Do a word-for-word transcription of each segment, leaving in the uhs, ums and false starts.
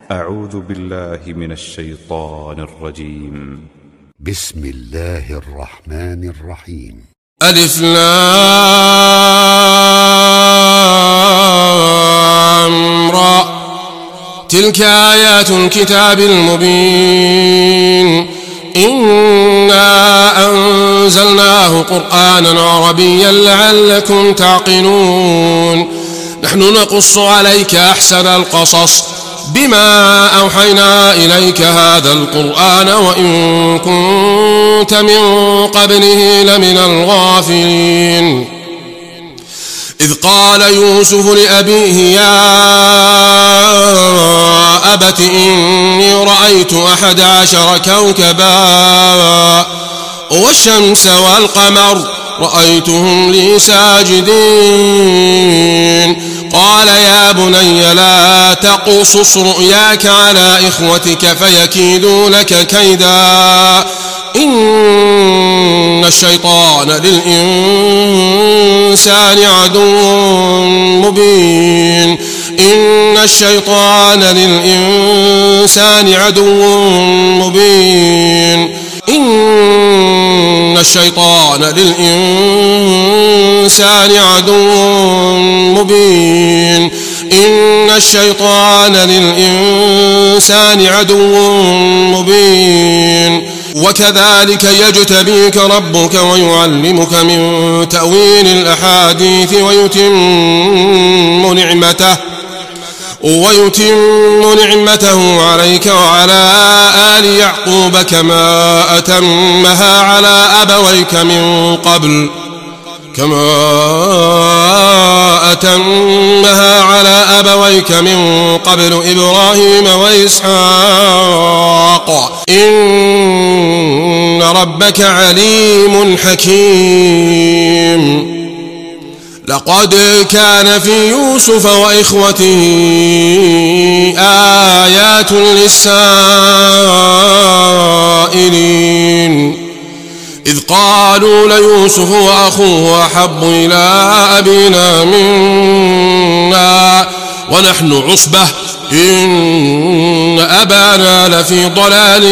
أعوذ بالله من الشيطان الرجيم. بسم الله الرحمن الرحيم. ألف لام را تلك آيات الكتاب المبين إنا أنزلناه قرآنا عربيا لعلكم تعقلون نحن نقص عليك أحسن القصص بما أوحينا إليك هذا القرآن وإن كنت من قبله لمن الغافلين إذ قال يوسف لأبيه يا أبت إني رأيت أحد عشر كوكبا والشمس والقمر رأيتهم لي ساجدين قال يا بني لا تقصص رؤياك على إخوتك فيكيدوا لك كيدا إن الشيطان للإنسان عدو مبين إن الشيطان للإنسان عدو مبين إن الشيطان للإنسان عدو مبين إن الشيطان للإنسان عدو مبين وكذلك يجتبيك ربك ويعلمك من تأويل الأحاديث ويتم نعمته ويتم نعمته عليك وعلى آل يعقوب كما أتمها على أبويك من قبل كما أتمها على أبويك من قبل إبراهيم وإسحاق إن ربك عليم حكيم لقد كان في يوسف وإخوته آيات للسائلين إذ قالوا ليوسف وأخوه أحب إلى أبينا منا ونحن عصبة إن أبانا لفي ضلال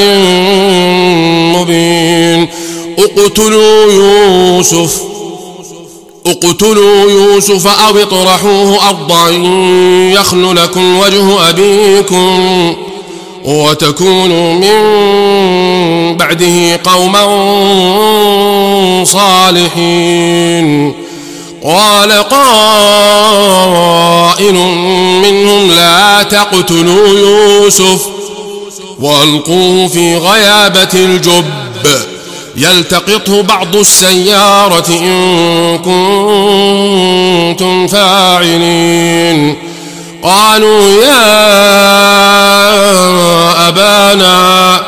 مبين اقتلوا يوسف اقتلوا يوسف أو اطرحوه أرضا يخل لكم وجه أبيكم وتكونوا من بعده قوما صالحين قال قائل منهم لا تقتلوا يوسف والقوه في غيابة الجب يلتقطه بعض السيارة إن كنتم فاعلين قالوا يا أبانا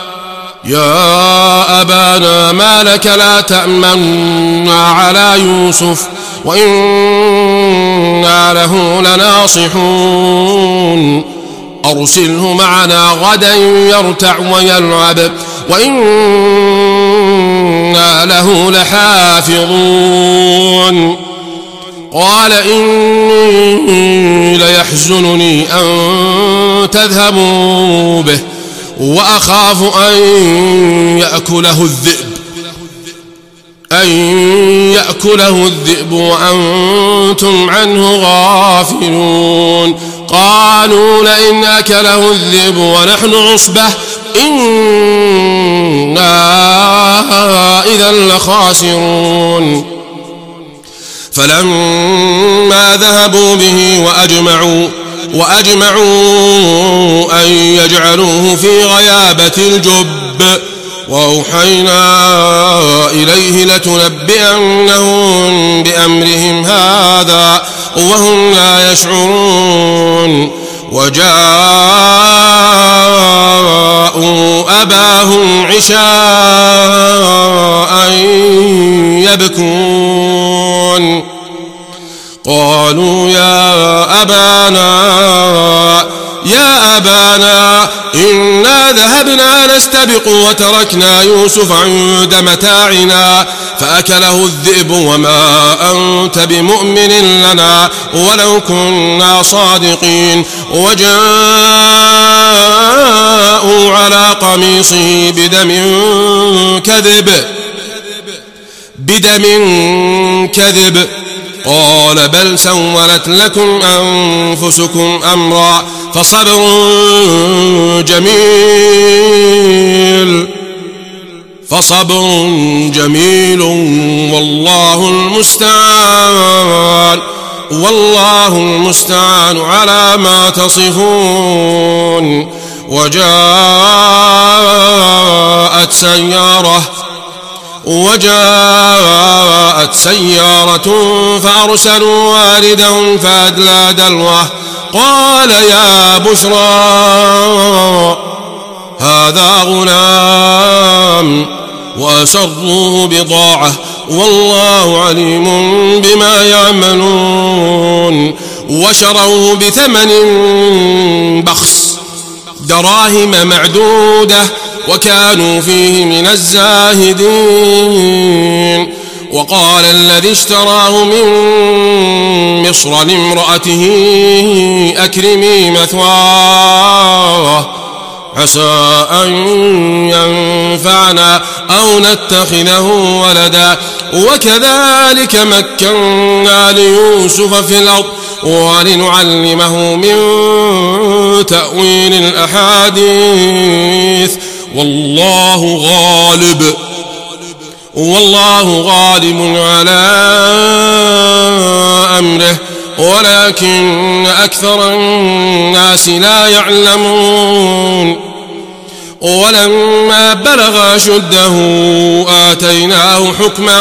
يا أبانا ما لك لا تأمنا على يوسف وإنا له لناصحون أرسله معنا غدا يرتع ويلعب وإنا له لحافظون قال إني ليحزنني أن تذهبوا به وأخاف أن يأكله الذئب أن يأكله الذئب وأنتم عنه غافلون قالوا لئن أكله الذئب ونحن عصبة إنا إذا لخاسرون فلما ذهبوا به وأجمعوا وأجمعوا أن يجعلوه في غيابة الجب وأوحينا إليه لتنبئنهم بأمرهم هذا وهم لا يشعرون وجاءوا أباهم عشاء يبكون قالوا يا أبانا يا أبانا إنا ذهبنا نستبق وتركنا يوسف عند متاعنا فأكله الذئب وما أنت بمؤمن لنا ولو كنا صادقين. وجاءوا على قميصه بدم كذب بدم كذب قال بل سولت لكم أنفسكم أمرا فصبر جميل فصبر جميل والله المستعان والله المستعان على ما تصفون. وجاءت سيارة وجاءت سيارة فأرسلوا واردهم فأدلى دلوه قال يا بشرى هذا غلام وأسروه بضاعة والله عليم بما يعملون. وشروه بثمن بخس دراهم معدودة وكانوا فيه من الزاهدين. وقال الذي اشتراه من مصر لامرأته أكرمي مثواه عسى أن ينفعنا أو نتخذه ولدا. وكذلك مكنا ليوسف في الأرض ولنعلمه من تأويل الأحاديث والله غالب والله غالب على أمره ولكن أكثر الناس لا يعلمون. ولما بلغ أشده آتيناه حكما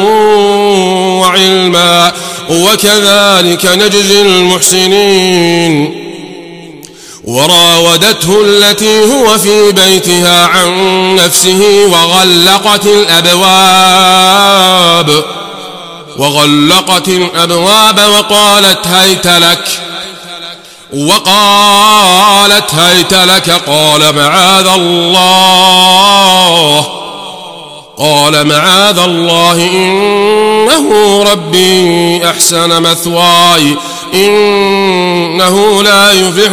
وعلما وكذلك نجزي المحسنين. وراودته التي هو في بيتها عن نفسه وغلقت الأبواب وغلقت الأبواب وقالت هيت لك وقالت هيت لك قال معاذ الله قال معاذ الله إنه ربي أحسن مثواي إنه لا يفلح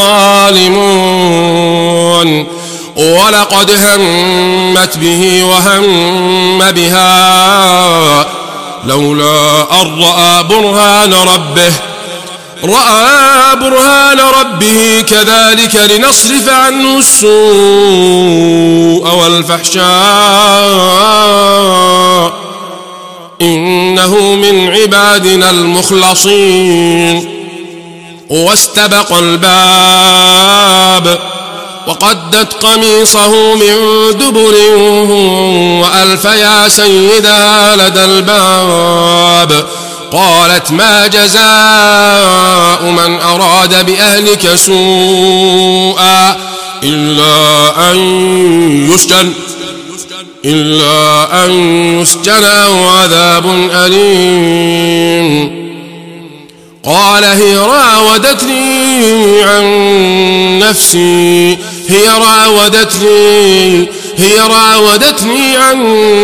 الظالمون. ولقد همت به وهم بها لولا أن رأى برهان ربه رأى برهان ربه كذلك لنصرف عنه السوء والفحشاء إنه من عبادنا المخلصين. واستبق الباب وقدت قميصه من دبر وألف يا سيدها لدى الباب قالت ما جزاء من أراد بأهلك سوءا إلا أن يسجن إلا أن يسجن أو عذاب أليم. قال هي راودتني عن نفسي هي راودتني هي راودتني عن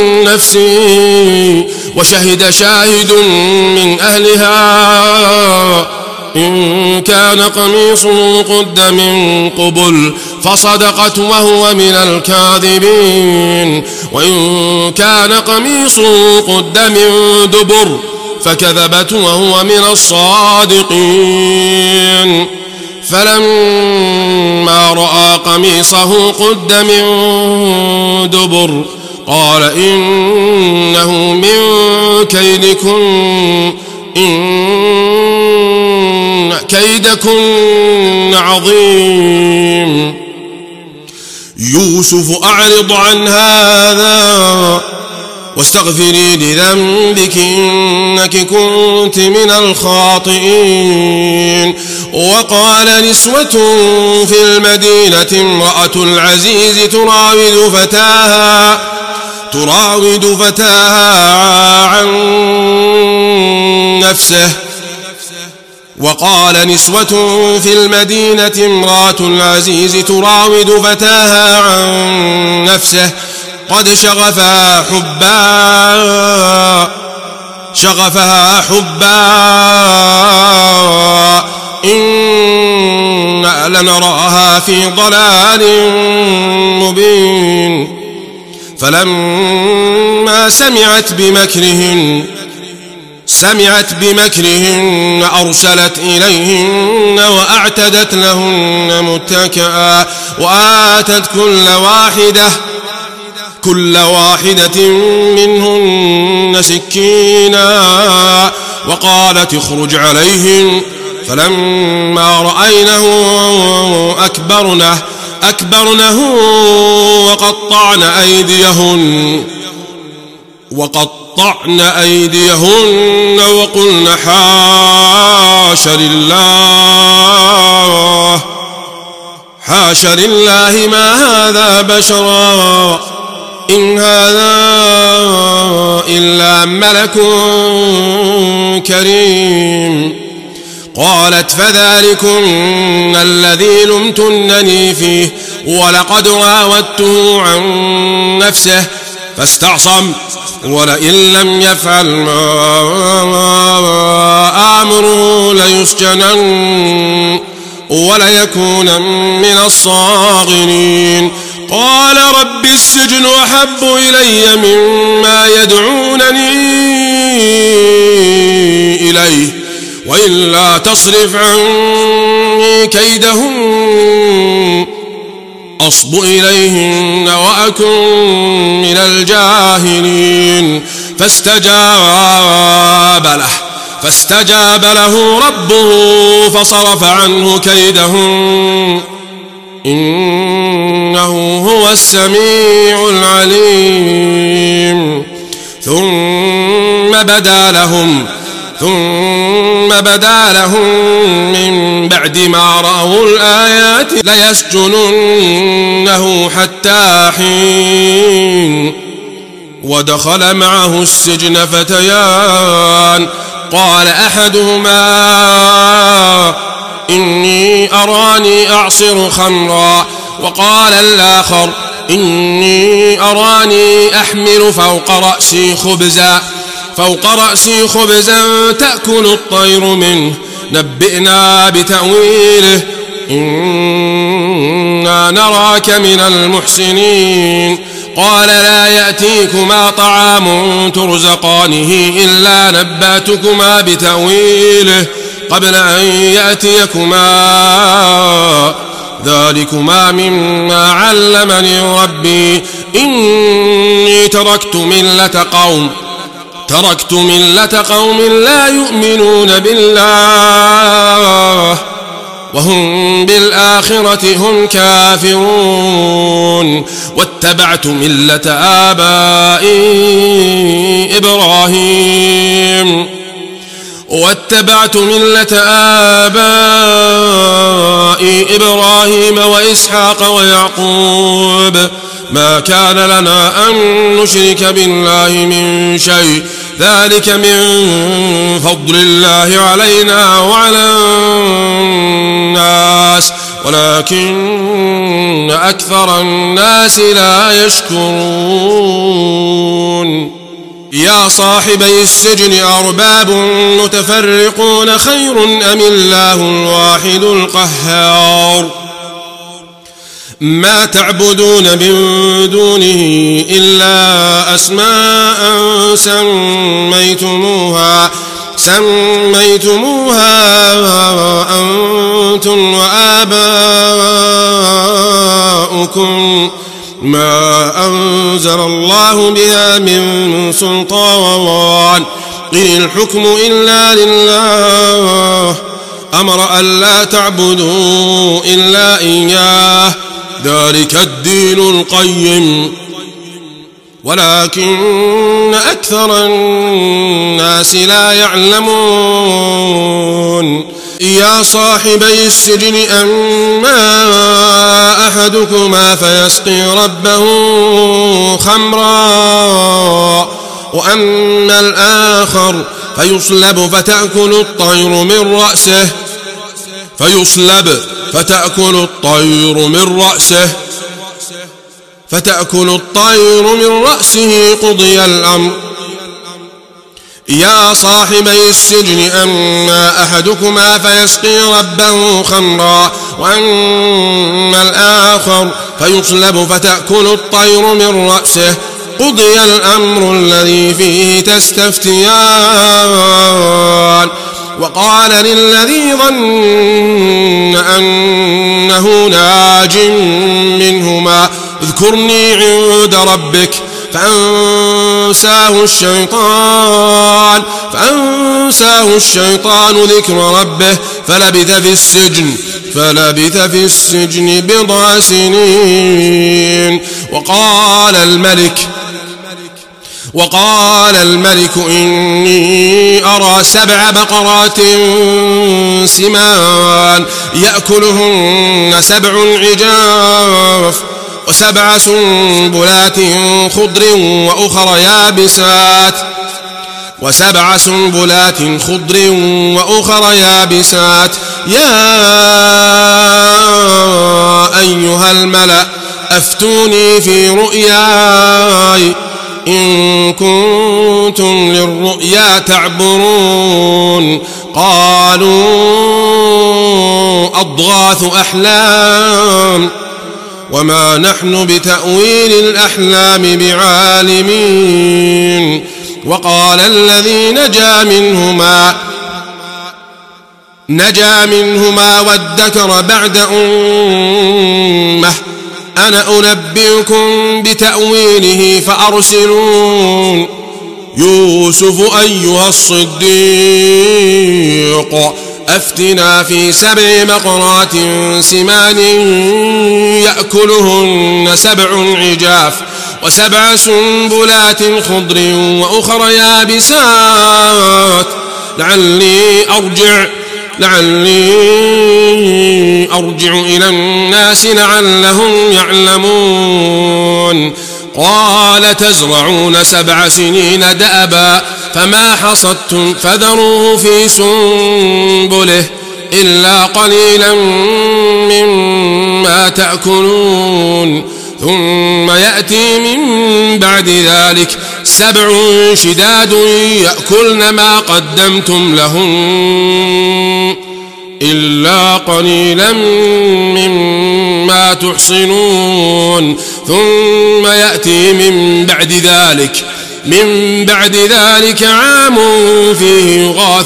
نفسي وشهد شاهد من أهلها إن كان قميصه قد من قبل فصدقت وهو من الكاذبين وإن كان قميصه قد من دبر فكذبت وهو من الصادقين. فلما رأى قميصه قد من دبر قال إنه من كيدكن إن كيدكن عظيم. يوسف أعرض عن هذا واستغفري لذنبك إنك كنت من الخاطئين. وقال نسوة في المدينة امرأة العزيز تراود فتاها تراود فتاها عن نفسه وقال نسوة في المدينة امرأة العزيز تراود فتاها عن نفسه قد شغفها حبا شغفها حبا إنا لنراها في ضلال مبين فلما سمعت بمكرهن سمعت بمكرهن أرسلت إليهن وأعتدت لهن متكئا وآتت كل واحدة كل واحدة منهن سكينا وقالت اخرج عليهم فلما رأينه أكبرنه أكبرنه وقطعن أيديهن وقطعن أيديهن وقلن حاش لله حاش لله ما هذا بشرا إن هذا إلا ملك كريم قالت فذلكن الذي لمتنني فيه ولقد راودته عن نفسه فاستعصم ولئن لم يفعل ما آمره ليسجنن وليكون من الصاغرين قال رب السجن أحب إلي مما يدعونني إليه وإلا تصرف عني كيدهن أصب إليهن وأكن من الجاهلين فاستجاب له فاستجاب له ربه فصرف عنه كيدهن إنه هو السميع العليم ثم بدا لهم ثم بدا لهم من بعد ما رأوا الآيات ليسجننه حتى حين ودخل معه السجن فتيان قال أحدهما إني أراني أعصر خمرا وقال الآخر إني أراني أحمل فوق رأسي خبزا فوق رأسي خبزا تأكل الطير منه نبئنا بتأويله إنا نراك من المحسنين قال لا يأتيكما طعام ترزقانه إلا نبأتكما بتأويله قبل أن يأتيكما ذلكما مما علمني ربي إني تركت ملة قوم تركت ملة قوم لا يؤمنون بالله وهم بالآخرة هم كافرون واتبعت ملة آبائي إبراهيم واتبعت ملة آبائي إبراهيم وإسحاق ويعقوب ما كان لنا أن نشرك بالله من شيء ذلك من فضل الله علينا وعلى الناس ولكن أكثر الناس لا يشكرون يا صاحبي السجن أرباب متفرقون خير أم الله الواحد القهار ما تعبدون من دونه إلا أسماء سميتموها سميتموها أنتم وآباؤكم ما أنزل الله بها من سلطان إن الحكم إلا لله أمر ألا تعبدوا إلا إياه ذلك الدين القيم ولكن أكثر الناس لا يعلمون يا صاحبي السجن أما أحدكما فيسقي ربه خمرا وأما الآخر فيصلب فتأكل الطير من رأسه فيصلب فتأكل الطير من رأسه فتأكل الطير من رأسه قضي الأمر. يا صاحبي السجن أما أحدكما فيسقي ربه خمرا وأما الآخر فيصلب فتأكل الطير من رأسه قضي الأمر الذي فيه تستفتيان. وقال للذي ظن أنه ناج منهما اذكرني عند ربك فأنساه الشيطان فأنساه الشيطان ذكر ربه فلبث في السجن فلبث في السجن بضع سنين. وقال الملك وقال الملك إني أرى سبع بقرات سمان يأكلهن سبع عجاف وسبع سنبلات خضر وأخر يابسات وسبع سنبلات خضر وأخر يابسات. يا أيها الملأ أفتوني في رؤياي إن كنتم للرؤيا تعبرون. قالوا أضغاث أحلام وما نحن بتأويل الأحلام بعالمين. وقال الذي نجا منهما نجا منهما وادكر بعد أمة أنا أنبئكم بتأويله فأرسلون. يوسف أيها الصديق أفتنا في سبع بقرات سمان يأكلهن سبع عجاف وسبع سنبلات خضر وأخر يابسات لعلي أرجع لعلي أرجع إلى الناس لعلهم يعلمون. قال تزرعون سبع سنين دأبا فما حصدتم فذروه في سنبله إلا قليلا مما تأكلون. ثم يأتي من بعد ذلك سبع شداد يأكلن ما قدمتم لهم إلا قليلا مما تحصنون. ثم يأتي من بعد ذلك من بعد ذلك عام فيه يغاث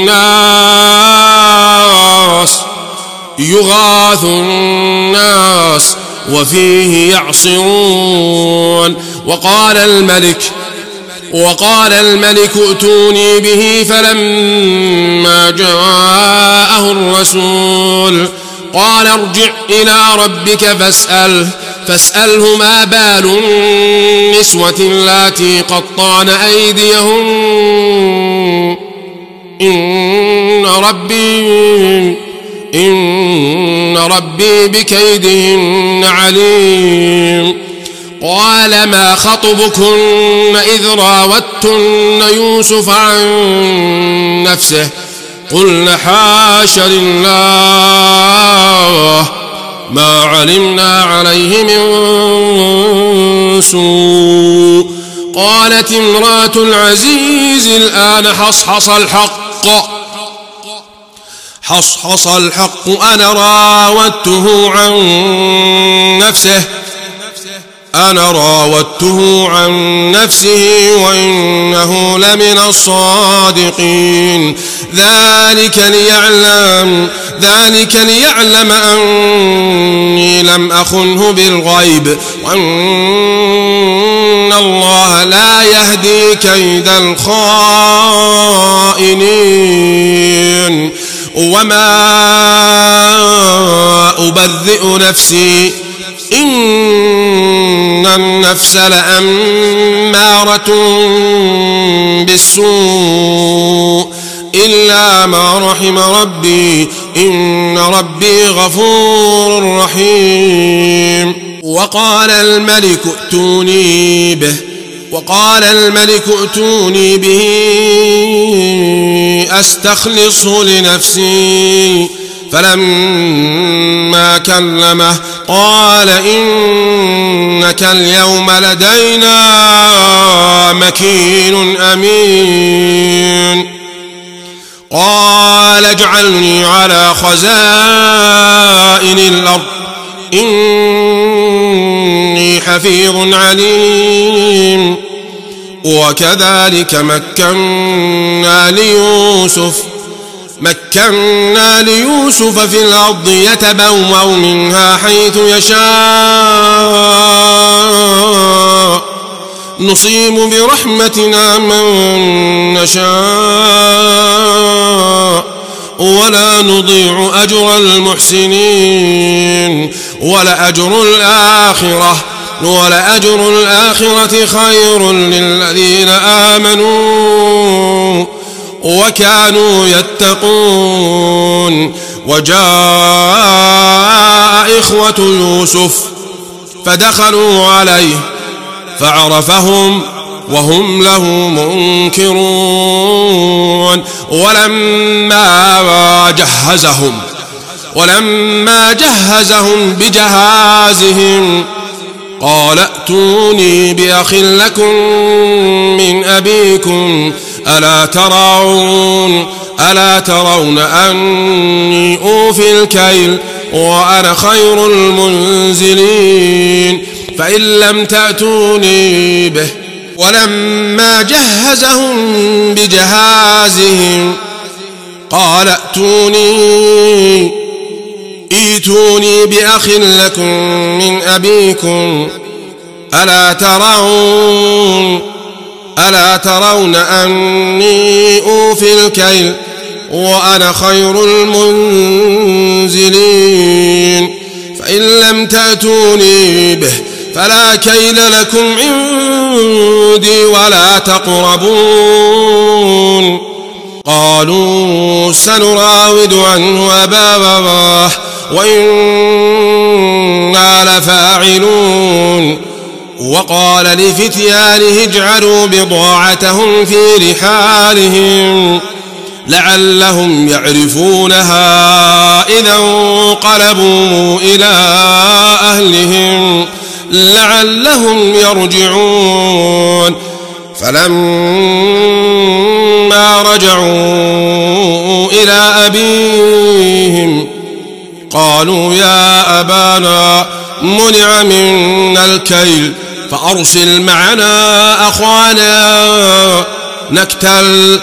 الناس يغاث الناس وفيه يعصرون. وقال الملك وقال الملك ائتوني به فلما جاءه الرسول قال ارجع إلى ربك فاسأله فاسأله ما بال النسوة اللاتي قطعن أيديهن إن ربي إن ربي بكيدهن عليم. قال ما خطبكن إذ راوتن يوسف عن نفسه قلن حاش لله ما علمنا عليه من سوء. قالت امرأة العزيز الآن حصحص الحق حصحص الحق أنا راودته عن نفسه أنا راودته عن نفسه وإنه لمن الصادقين. ذلك ليعلم ذلك ليعلم أني لم أخنه بالغيب وأن الله لا يهدي كيد الخائنين. وما أبرئ نفسي إن النفس لأمارة بالسوء إلا ما رحم ربي إن ربي غفور رحيم. وقال الملك ائتوني به وقال الملك ائتوني به أستخلصه لنفسي فلما كلمه قال إنك اليوم لدينا مكين أمين قال اجعلني على خزائن الأرض إني حفيظ عليم وكذلك مكنا ليوسف مكنا ليوسف في الأرض يتبوأ منها حيث يشاء نصيب برحمتنا من نشاء ولا نضيع أجر المحسنين ولأجر الآخرة ولأجر الآخرة خير للذين آمنوا وكانوا يتقون وجاء إخوة يوسف فدخلوا عليه فعرفهم وهم له منكرون ولما جهزهم ولما جهزهم بجهازهم قال ائتوني بأخ لكم من أبيكم ألا ترون ألا ترون أني أوفي الكيل وأنا خير المنزلين فإن لم تأتوني به ولما جهزهم بجهازهم قال ائتوني ائتوني بأخ لكم من أبيكم ألا ترون ألا ترون أني أوفي الكيل وأنا خير المنزلين فإن لم تأتوني به فلا كيل لكم عندي ولا تقربون قالوا سنراود عنه أباه وإنا لفاعلون وقال لفتيانه اجعلوا بضاعتهم في رحالهم لعلهم يعرفونها إذا انقلبوا إلى أهلهم لعلهم يرجعون فلما رجعوا إلى أبيهم قالوا يا أبانا منع منا الكيل فأرسل معنا أخانا نكتل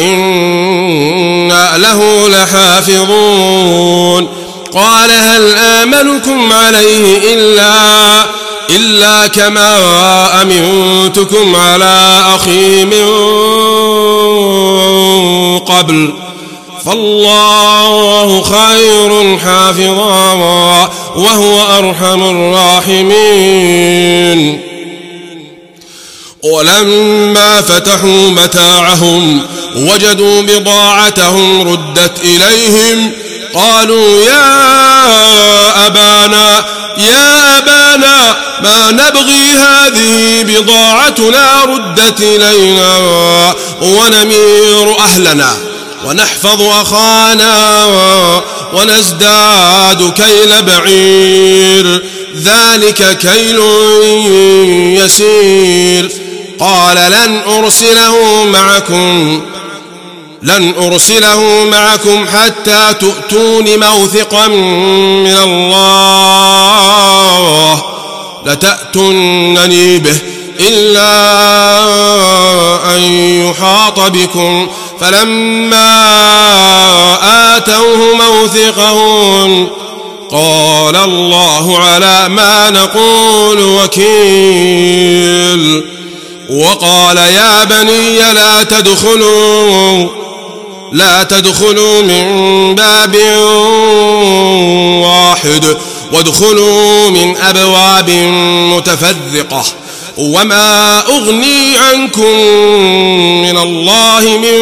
وإنا له لحافظون قال هل آمنكم عليه إلا إلا كما أمنتكم على أخي من قبل فالله خير حافظا وهو أرحم الراحمين ولما فتحوا متاعهم وجدوا بضاعتهم ردت إليهم قالوا يا أبانا يا أبانا ما نبغي هذه بضاعتنا ردت إلينا ونمير أهلنا ونحفظ أخانا ونزداد كيل بعير ذلك كيل يسير قال لن أرسله معكم لن أرسله معكم حتى تؤتون موثقا من الله لتأتونني به إلا أن يحاط بكم فلما آتوه موثقهم قال الله على ما نقول وكيل وقال يا بني لا تدخلوا لا تدخلوا من باب واحد وادخلوا من أبواب متفرقة وما أغني عنكم من الله من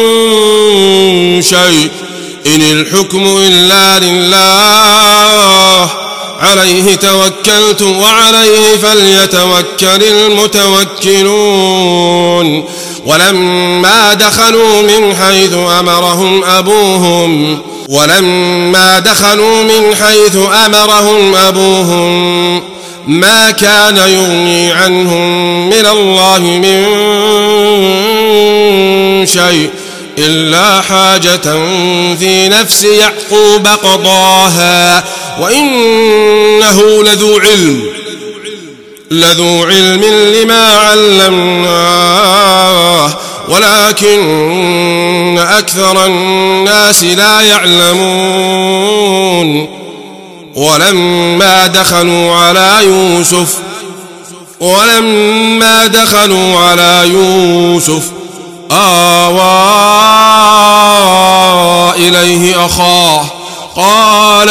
شيء إن الحكم إلا لله عليه توكلت وعليه فليتوكل المتوكلون ولما دخلوا من حيث أمرهم أبوهم ولما دخلوا من حيث أمرهم أبوهم ما كان يغني عنهم من الله من شيء إلا حاجة في نفس يعقوب قضاها وإنه لذو علم لذو علم لما علمناه ولكن أكثر الناس لا يعلمون ولما دخلوا على يوسف ولما دخلوا على يوسف آوى إليه أخاه قال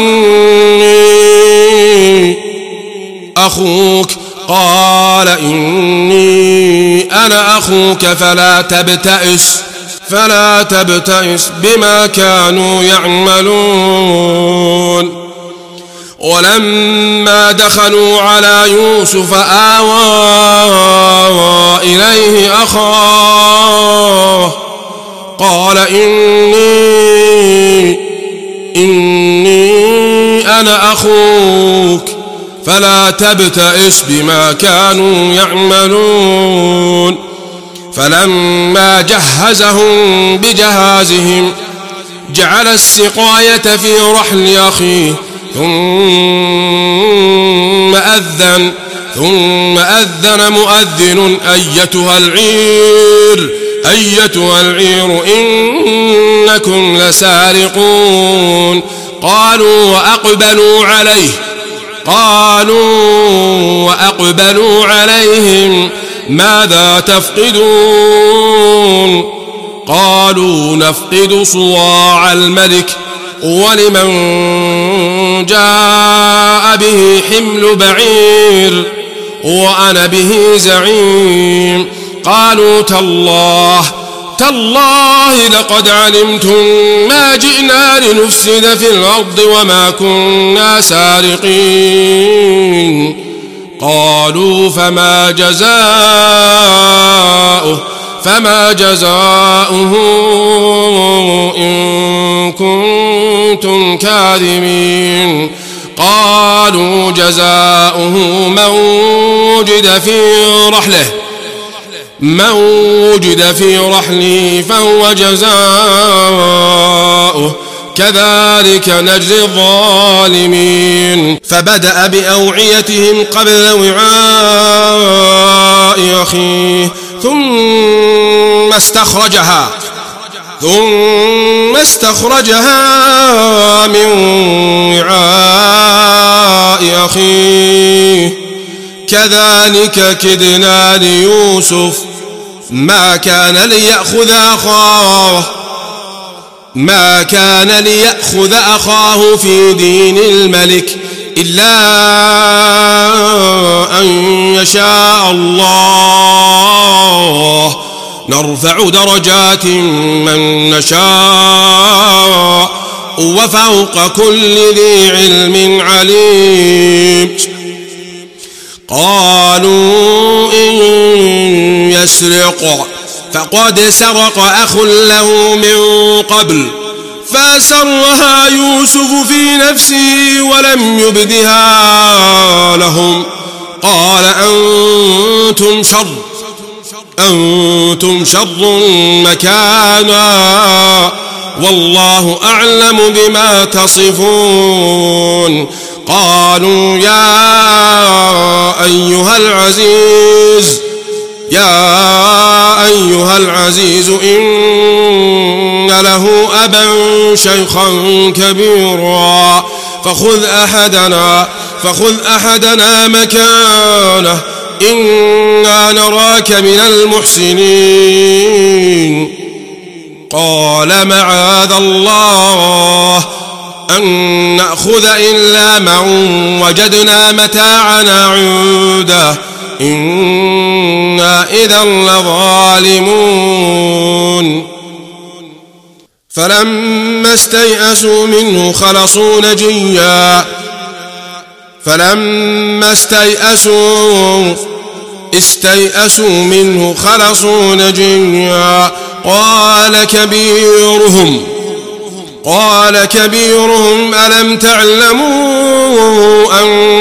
إني أخوك قال إني أنا أخوك فلا تبتئس فلا تبتئس بما كانوا يعملون ولما دخلوا على يوسف آوى إليه أخاه قال إني إني أنا أخوك فلا تبتئس بما كانوا يعملون فلما جهزهم بجهازهم جعل السقاية في رحل أخيه ثم أذن ثم أذن مؤذن أيتها العير أيتها العير إنكم لسارقون قالوا وأقبلوا عليه قالوا وأقبلوا عليهم ماذا تفقدون قالوا نفقد صواع الملك ولمن جاء به حمل بعير وأنا به زعيم قالوا تالله تالله لقد علمتم ما جئنا لنفسد في الأرض وما كنا سارقين قالوا فما جزاؤه فما جزاؤه إن كنتم كاذبين قالوا جزاؤه من وجد في رحله من وجد في رحله فهو جزاؤه كذلك نجزي الظالمين فبدأ بأوعيتهم قبل وعاء أخيه ثم استخرجها ثم استخرجها من وعاء أخيه كذلك كدنا ليوسف ما كان ليأخذ أخاه ما كان ليأخذ أخاه في دين الملك إلا أن يشاء الله نرفع درجات من نشاء وفوق كل ذي علم عليم قالوا إن يسرق فقد سرق أخ له من قبل فأسرها يوسف في نفسه ولم يبدها لهم قال أنتم شر أنتم شر مكانا والله أعلم بما تصفون قالوا يا أيها العزيز يا أيها العزيز إن له أبا شيخا كبيرا فخذ أحدنا فخذ أحدنا مكانه إنا نراك من المحسنين قال معاذ الله أن نأخذ إلا من وجدنا متاعنا عنده إنا إذا لظالمون فلما استيئسوا منه خلصوا نجيا فلما استيئسوا استيئسوا منه خلصوا نجيا قال كبيرهم قال كبيرهم ألم تعلموا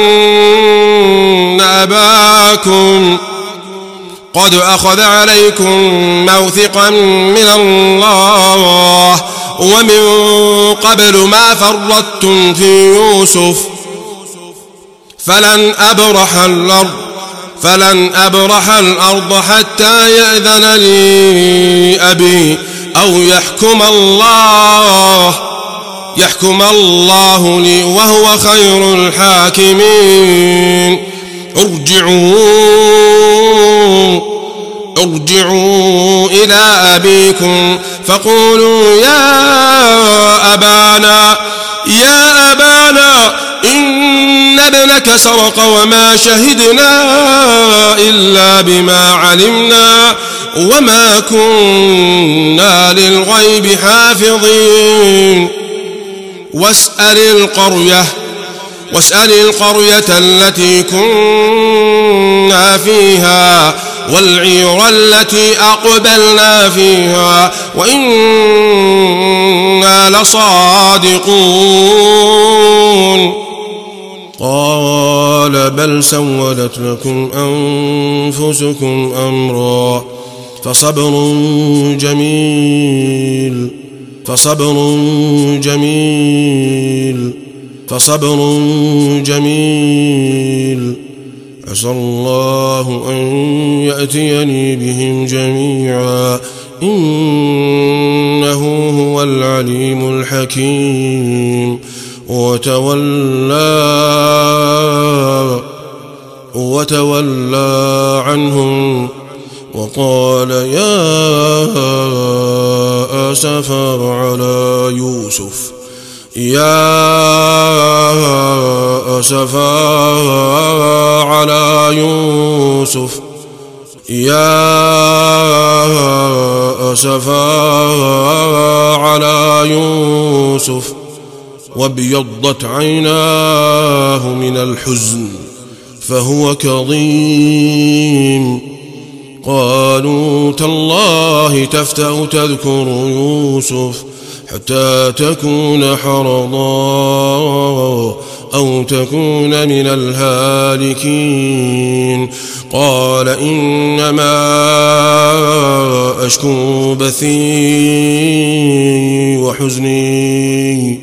أن أباكم قد أخذ عليكم موثقا من الله ومن قبل ما فرطتم في يوسف فلن أبرح الأرض فلن أبرح الأرض حتى يأذن لي أبي أو يحكم الله يحكم الله لي وهو خير الحاكمين ارجعوا ارجعوا إلى أبيكم فقولوا يا أبانا يا أبانا إن ابنك سرق وما شهدنا إلا بما علمنا وما كنا للغيب حافظين واسأل القرية واسأل القرية التي كنا فيها والعير التي أقبلنا فيها وإنا لصادقون قال بل سولت لكم أنفسكم أمرا فصبر جميل فصبر جميل فصبر جميل عسى الله أن يأتيني بهم جميعا إنه هو العليم الحكيم وتولى وتولى عنهم وقال يا أسفا على يوسف يا أسفا على يوسف يا أسفا على يوسف وابيضت عيناه من الحزن فهو كظيم قالوا تالله تفتأ تذكر يوسف حتى تكون حرضا أو تكون من الهالكين قال إنما أشكو بثي وحزني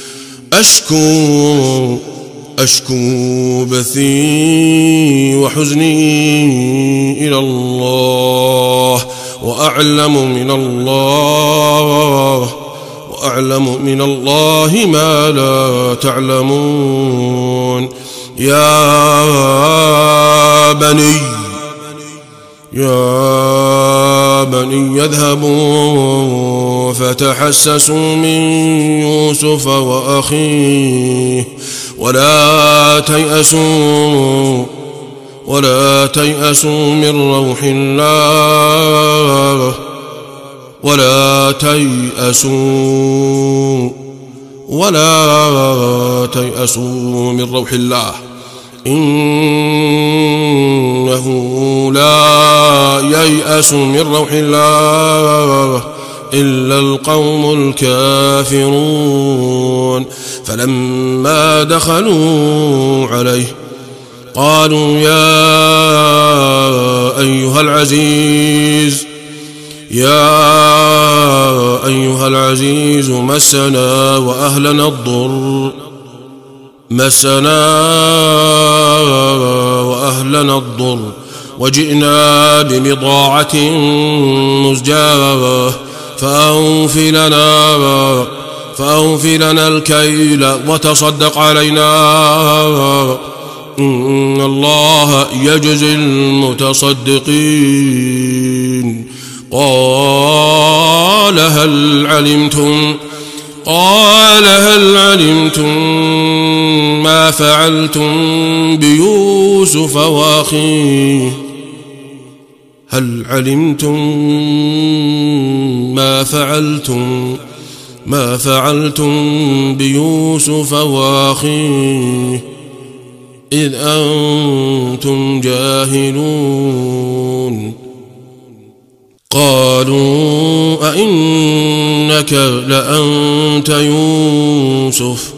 أشكو أشكو بثي وحزني إلى الله وأعلم من الله وأعلم من الله ما لا تعلمون يا بني يا بني اذهبوا فتحسسوا من يوسف وأخيه ولا تيأسوا ولا تيأسوا من روح الله ولا تيأسوا ولا تيأسوا من روح الله إنه لا ييأس من روح الله إلا القوم الكافرون فلما دخلوا عليه قالوا يا أيها العزيز يا أيها العزيز مسنا وأهلنا الضر مسنا وأهلنا الضر وجئنا ببضاعة مزجاة فأوفي لنا فأوفي لنا الكيل وتصدق علينا إن الله يجزي المتصدقين قال هل علمتم قال هل علمتم ما فعلتم بيوسف وأخيه هل علمتم ما فعلتم ما فعلتم بيوسف وأخيه إذ أنتم جاهلون قالوا أئنك لأنت يوسف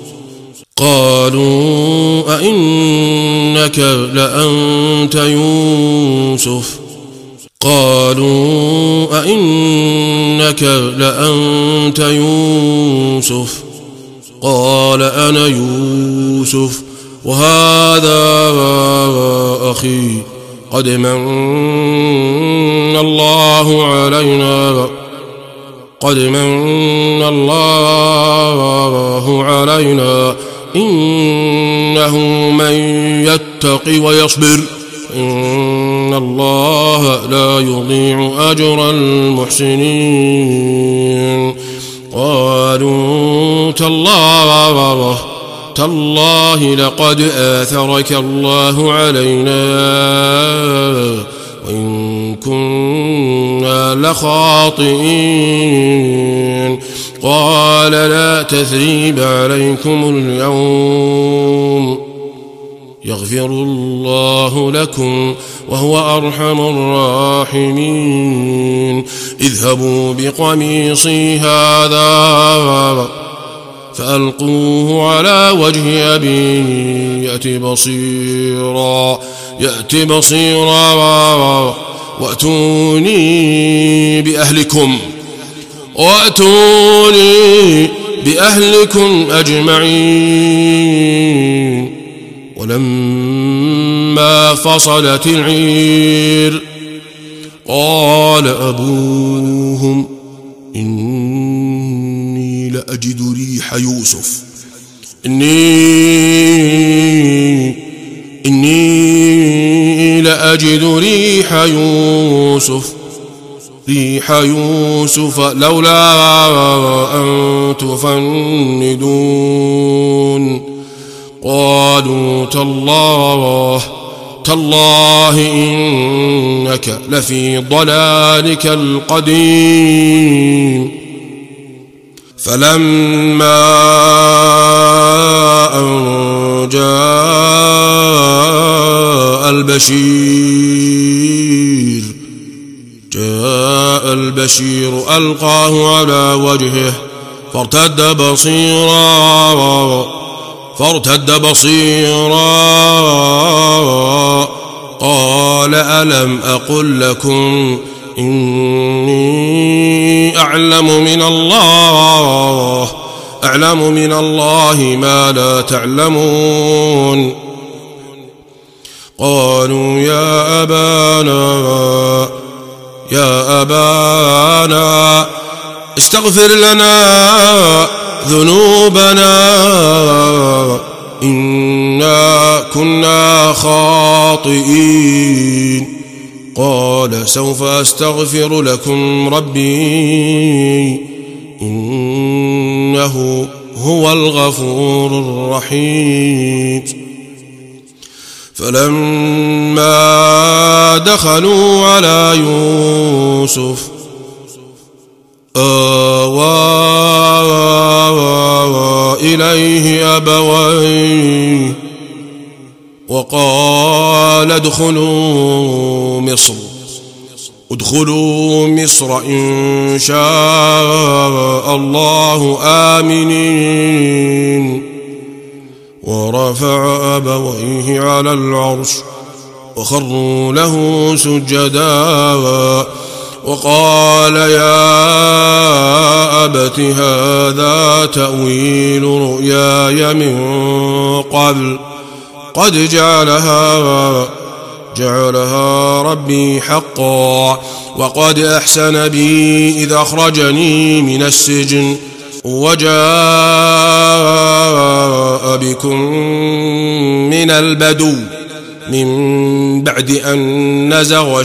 قالوا أئنك لأنت يوسف قالوا أئنك لأنت يوسف قال أنا يوسف وهذا أخي قد من الله علينا قد من الله علينا إنه من يتق ويصبر إن الله لا يضيع أجر المحسنين قالوا تالله تالله لقد آثرك الله علينا وإن كنا لخاطئين قال لا تثريب عليكم اليوم يغفر الله لكم وهو أرحم الراحمين اذهبوا بقميصي هذا فألقوه على وجه أبي يأت بصيرا يأت بصيرا وأتوني بأهلكم وأتوني بأهلكم أجمعين ولما فصلت العير قال أبوهم إني لأجد ريح يوسف إني إني لأجد ريح يوسف ريح يوسف لولا أن تفندون قالوا تالله تالله إنك لفي ضلالك القديم فلما أن جاء البشير جاء البشير ألقاه على وجهه فارتد بصيرا فارتد بصيرا قال ألم أقل لكم إني أعلم من الله أعلم من الله ما لا تعلمون قالوا يا أبانا يا أبانا استغفر لنا ذنوبنا إنا كنا خاطئين قال سوف أستغفر لكم ربي إنه هو الغفور الرحيم فلما دخلوا على يوسف آوى إليه أبويه وقال ادخلوا مصر ادخلوا مصر إن شاء الله آمنين ورفع أبويه على العرش وخروا له سجدا وقال يا أبت هذا تأويل رؤياي من قبل قد جعلها جعلها ربي حقا وقد أحسن بي إذ أخرجني من السجن وجاء بكم من البدو من بعد أن نزغ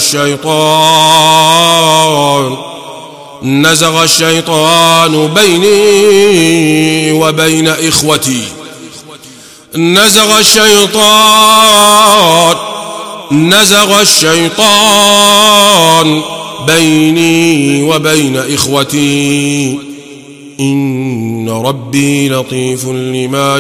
الشيطان نزغ الشيطان بيني وبين إخوتي نزغ الشيطان نزغ الشيطان بيني وبين إخوتي إن ربي لطيف لما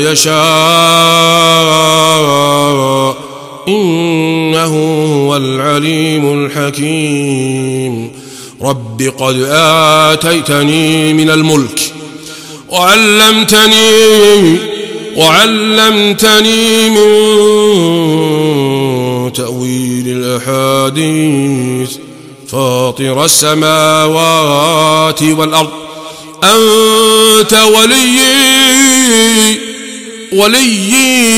يشاء إنه هو العليم الحكيم. رب قد آتيتني من الملك وعلمتني وعلمتني من تأويل الأحاديث فاطر السماوات والأرض أنت ولي ولي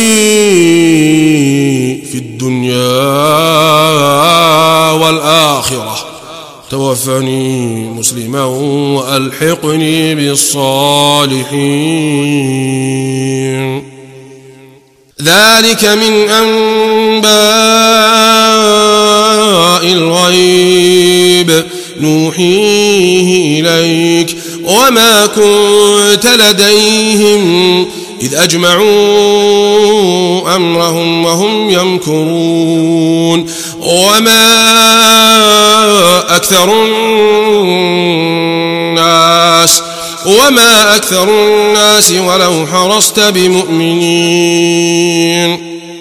في الدنيا والآخرة توفني مسلما وألحقني بالصالحين. ذلك من أنباء الغيب نوحيه إليك وما كنت لديهم إذ أجمعوا أمرهم وهم يمكرون وما أكثر الناس وما أكثر الناس ولو حرصت بمؤمنين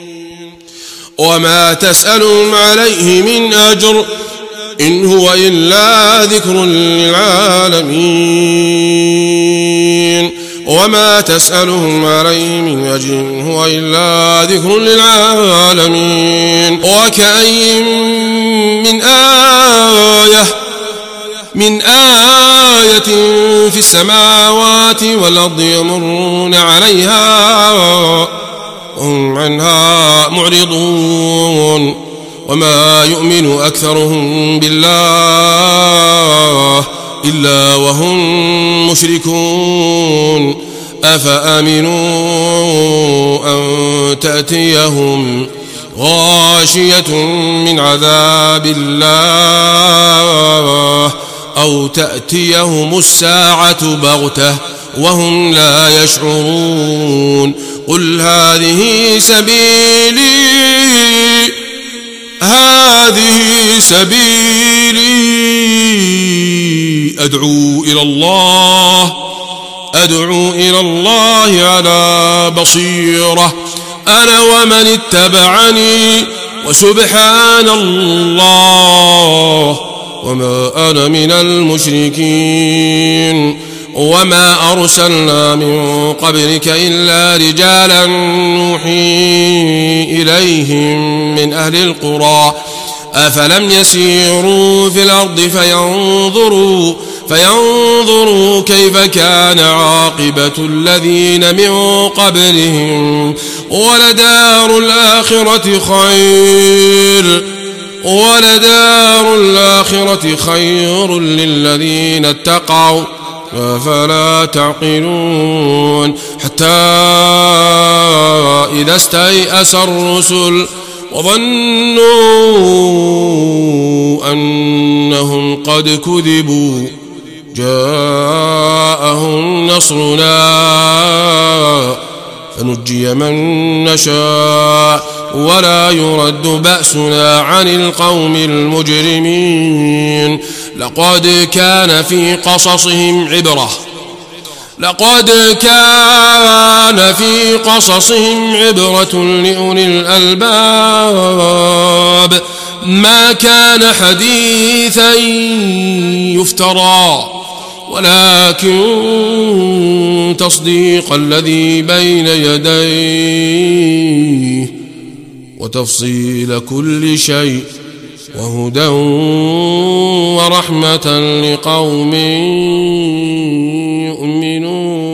وما تسألهم عليه من أجر إن هو إلا ذكر للعالمين وما تسألهم عليه من أجر إن هو إلا ذكر للعالمين. وكأين من آية من آية في السماوات والأرض يمرون عليها وهم عنها معرضون وما يؤمن أكثرهم بالله إلا وهم مشركون. أفأمنوا أن تأتيهم غاشية من عذاب الله أو تأتيهم الساعة بغتة وهم لا يشعرون. قل هذه سبيلي هذه سبيلي أدعو إلى الله أدعو إلى الله على بصيرة أنا ومن اتبعني وسبحان الله وما أنا من المشركين. وما أرسلنا من قبلك إلا رجالا نوحي إليهم من أهل القرى أفلم يسيروا في الأرض فينظروا فينظروا كيف كان عاقبة الذين من قبلهم ولدار الآخرة خير ولدار الآخرة خير للذين اتقوا أفلا تعقلون. حتى إذا استيأس الرسل وظنوا أنهم قد كذبوا جاءهم نصرنا فنجي من نشاء ولا يرد بأسنا عن القوم المجرمين. لقد كان في قصصهم عبرة لقد كان في قصصهم عبرة لأولي الألباب ما كان حديثا يفترى ولكن تصديق الذي بين يديه وتفصيل كل شيء وهدى ورحمة لقوم يؤمنون.